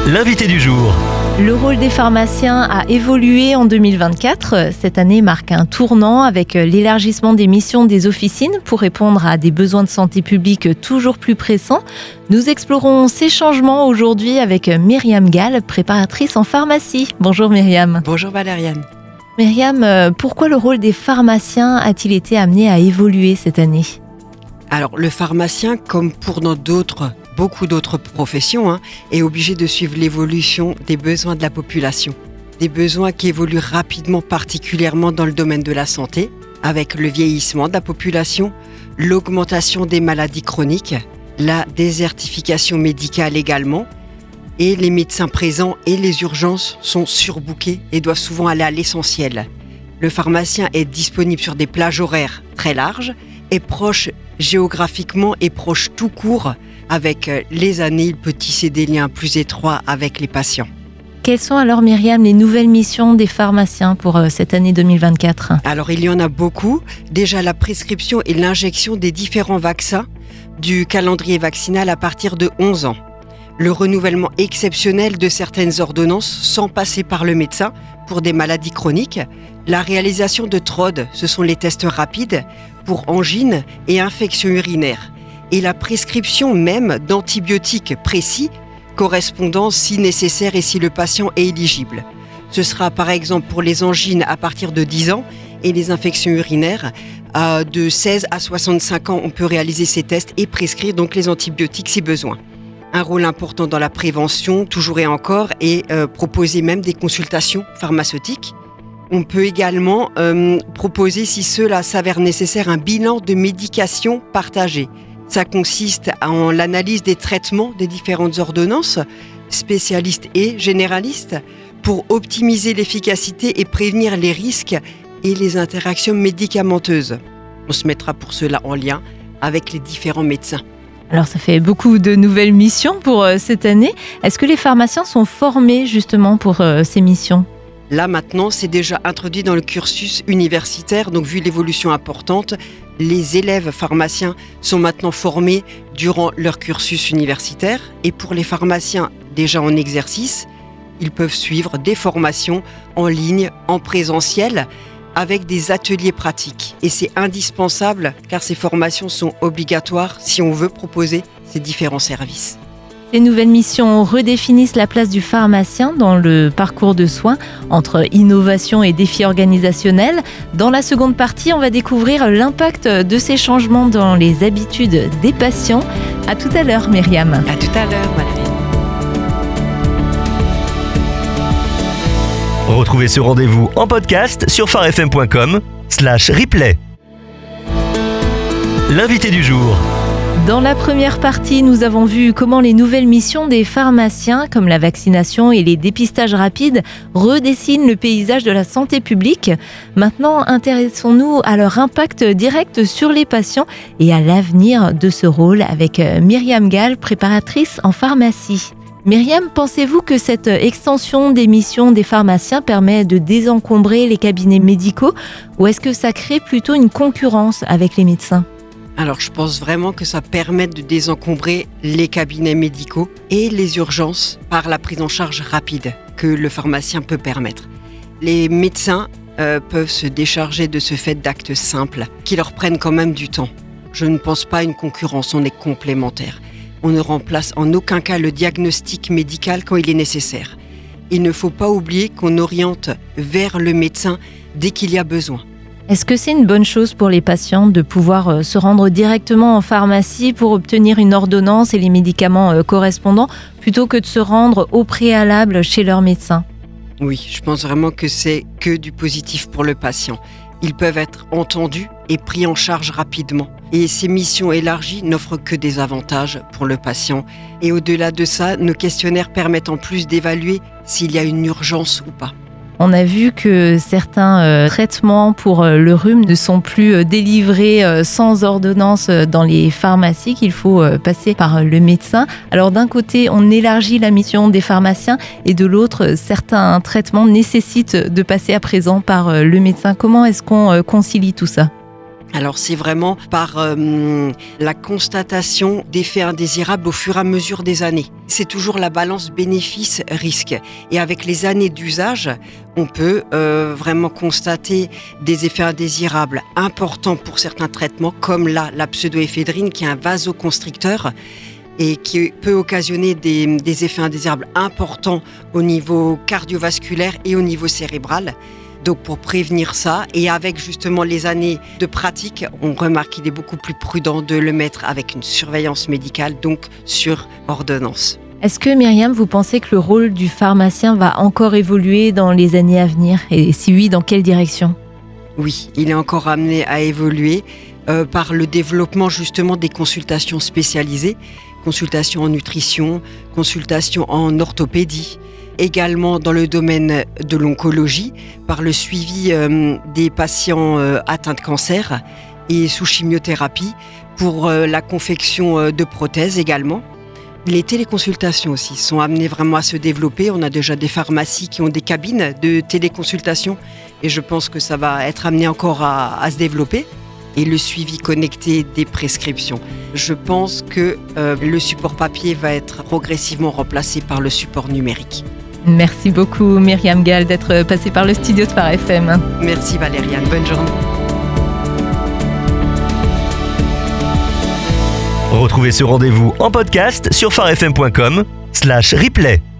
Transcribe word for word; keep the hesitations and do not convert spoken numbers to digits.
l'invité du jour. Le rôle des pharmaciens a évolué en deux mille vingt-quatre. Cette année marque un tournant avec l'élargissement des missions des officines pour répondre à des besoins de santé publique toujours plus pressants. Nous explorons ces changements aujourd'hui avec Myriam Gall, préparatrice en pharmacie. Bonjour Myriam. Bonjour Valériane. Myriam, pourquoi le rôle des pharmaciens a-t-il été amené à évoluer cette année ? Alors, le pharmacien, comme pour dans d'autres, beaucoup d'autres professions, hein, est obligé de suivre l'évolution des besoins de la population. Des besoins qui évoluent rapidement, particulièrement dans le domaine de la santé, avec le vieillissement de la population, l'augmentation des maladies chroniques, la désertification médicale également, et les médecins présents et les urgences sont surbookés et doivent souvent aller à l'essentiel. Le pharmacien est disponible sur des plages horaires très larges, est proche géographiquement et proche tout court. Avec les années, il peut tisser des liens plus étroits avec les patients. Quelles sont alors, Myriam, les nouvelles missions des pharmaciens pour cette année deux mille vingt-quatre ? Alors, il y en a beaucoup. Déjà, la prescription et l'injection des différents vaccins du calendrier vaccinal à partir de onze ans. Le renouvellement exceptionnel de certaines ordonnances sans passer par le médecin pour des maladies chroniques. La réalisation de T R O D, ce sont les tests rapides pour angines et infections urinaires. Et la prescription même d'antibiotiques précis correspondant si nécessaire et si le patient est éligible. Ce sera par exemple pour les angines à partir de dix ans et les infections urinaires euh, de seize à soixante-cinq ans. On peut réaliser ces tests et prescrire donc les antibiotiques si besoin. Un rôle important dans la prévention, toujours et encore, et euh, proposer même des consultations pharmaceutiques. On peut également euh, proposer, si cela s'avère nécessaire, un bilan de médication partagé. Ça consiste en l'analyse des traitements des différentes ordonnances, spécialistes et généralistes, pour optimiser l'efficacité et prévenir les risques et les interactions médicamenteuses. On se mettra pour cela en lien avec les différents médecins. Alors ça fait beaucoup de nouvelles missions pour euh, cette année. Est-ce que les pharmaciens sont formés justement pour euh, ces missions ? Là maintenant, c'est déjà introduit dans le cursus universitaire, donc vu l'évolution importante, les élèves pharmaciens sont maintenant formés durant leur cursus universitaire. Et pour les pharmaciens déjà en exercice, ils peuvent suivre des formations en ligne, en présentiel, avec des ateliers pratiques. Et c'est indispensable car ces formations sont obligatoires si on veut proposer ces différents services. Ces nouvelles missions redéfinissent la place du pharmacien dans le parcours de soins entre innovation et défis organisationnels. Dans la seconde partie, on va découvrir l'impact de ces changements dans les habitudes des patients. À tout à l'heure, Myriam. À tout à l'heure, Valérie. Retrouvez ce rendez-vous en podcast sur pharfm point com slash replay. L'invité du jour. Dans la première partie, nous avons vu comment les nouvelles missions des pharmaciens, comme la vaccination et les dépistages rapides, redessinent le paysage de la santé publique. Maintenant, intéressons-nous à leur impact direct sur les patients et à l'avenir de ce rôle avec Myriam Gall, préparatrice en pharmacie. Myriam, pensez-vous que cette extension des missions des pharmaciens permet de désencombrer les cabinets médicaux ou est-ce que ça crée plutôt une concurrence avec les médecins ? Alors, je pense vraiment que ça permet de désencombrer les cabinets médicaux et les urgences par la prise en charge rapide que le pharmacien peut permettre. Les médecins euh, peuvent se décharger de ce fait d'actes simples qui leur prennent quand même du temps. Je ne pense pas à une concurrence, on est complémentaires. On ne remplace en aucun cas le diagnostic médical quand il est nécessaire. Il ne faut pas oublier qu'on oriente vers le médecin dès qu'il y a besoin. Est-ce que c'est une bonne chose pour les patients de pouvoir se rendre directement en pharmacie pour obtenir une ordonnance et les médicaments correspondants plutôt que de se rendre au préalable chez leur médecin ? Oui, je pense vraiment que c'est que du positif pour le patient. Ils peuvent être entendus et pris en charge rapidement. Et ces missions élargies n'offrent que des avantages pour le patient. Et au-delà de ça, nos questionnaires permettent en plus d'évaluer s'il y a une urgence ou pas. On a vu que certains euh, traitements pour euh, le rhume ne sont plus euh, délivrés euh, sans ordonnance euh, dans les pharmacies, qu'il faut euh, passer par euh, le médecin. Alors d'un côté, on élargit la mission des pharmaciens et de l'autre, euh, certains traitements nécessitent de passer à présent par euh, le médecin. Comment est-ce qu'on euh, concilie tout ça ? Alors c'est vraiment par euh, la constatation d'effets indésirables au fur et à mesure des années. C'est toujours la balance bénéfice-risque. Et avec les années d'usage, on peut euh, vraiment constater des effets indésirables importants pour certains traitements, comme là, la pseudoéphédrine, qui est un vasoconstricteur et qui peut occasionner des, des effets indésirables importants au niveau cardiovasculaire et au niveau cérébral. Donc pour prévenir ça, et avec justement les années de pratique, on remarque qu'il est beaucoup plus prudent de le mettre avec une surveillance médicale, donc sur ordonnance. Est-ce que Myriam, vous pensez que le rôle du pharmacien va encore évoluer dans les années à venir ? Et si oui, dans quelle direction ? Oui, il est encore amené à évoluer euh, par le développement justement des consultations spécialisées, consultations en nutrition, consultations en orthopédie, également dans le domaine de l'oncologie, par le suivi euh, des patients euh, atteints de cancer et sous chimiothérapie, pour euh, la confection euh, de prothèses également. Les téléconsultations aussi sont amenées vraiment à se développer. On a déjà des pharmacies qui ont des cabines de téléconsultation et je pense que ça va être amené encore à, à se développer. Et le suivi connecté des prescriptions. Je pense que euh, le support papier va être progressivement remplacé par le support numérique. Merci beaucoup Myriam Gall d'être passée par le studio de Phare F M. Merci Valériane, bonne journée. Retrouvez ce rendez-vous en podcast sur pharefm point com slash replay.